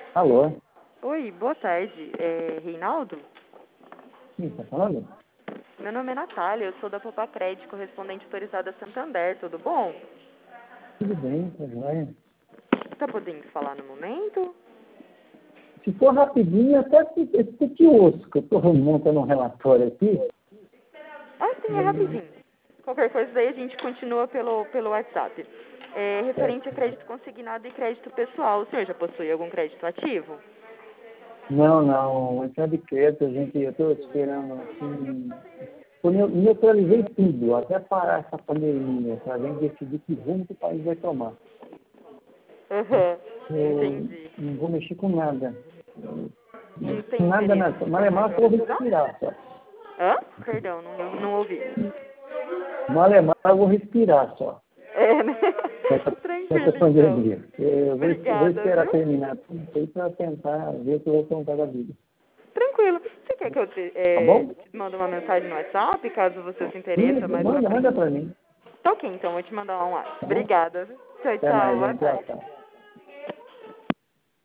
Alô? Oi, boa tarde. É Reinaldo? Quem tá falando? Meu nome é Natália, eu sou da Popacred, correspondente autorizada Santander, tudo bom? Tudo bem, tá joia? Tá podendo falar no momento? Se for rapidinho, até esse osso que eu estou montando um relatório aqui. Ah, sim, é rapidinho. Qualquer coisa daí a gente continua pelo WhatsApp. É É, referente a crédito consignado e crédito pessoal. O senhor já possui algum crédito ativo? não, entrada de crédito, eu estou esperando assim. Eu neutralizei tudo, até parar essa pandemia, para a gente decidir que rumo que o país vai tomar. Aham, Eu entendi. não vou mexer com nada. Não tem Nada, interesse nada. de Mas é tomar mal que eu vou operação? respirar só. Hã? Perdão, não ouvi. Malemar eu vou respirar só. É, né? Essa Tranquilo, então. pandemia. Eu vou Obrigada, esperar viu? terminar tudo isso aí para tentar ver o que eu vou contar da vida. Tranquilo. Você quer que eu Tá bom? te mande uma mensagem no WhatsApp, caso você se interesse Isso, mais pra manda frente? para mim. Tá ok, então, vou te mandar um WhatsApp. Tá bom? Obrigada. Tchau, Até tchau. mais, Boa hein? Tchau, tarde. tchau.